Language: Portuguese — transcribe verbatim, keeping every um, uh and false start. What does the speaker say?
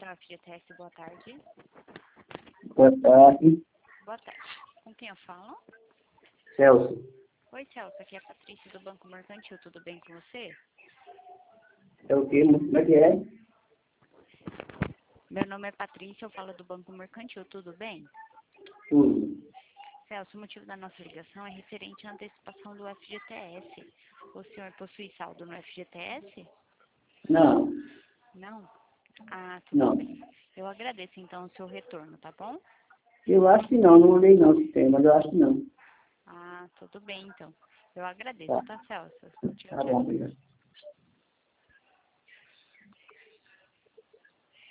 Agência F G T S, boa tarde. Boa tarde. Boa tarde. Com quem eu falo? Celso. Oi, Celso. Aqui é a Patrícia do Banco Mercantil. Tudo bem com você? É o quê? Como é que é? Meu nome é Patrícia, eu falo do Banco Mercantil. Tudo bem? Tudo. Celso, o motivo da nossa ligação é referente à antecipação do F G T S. O senhor possui saldo no F G T S? Não. Não? Ah, tudo Não. bem. Eu agradeço, então, o seu retorno, tá bom? Eu acho que não. Não olhei não se tem, mas eu acho que não. Ah, tudo bem, então. Eu agradeço, Tá. tá, Celso? Tchau, Tá bom, tchau. obrigado.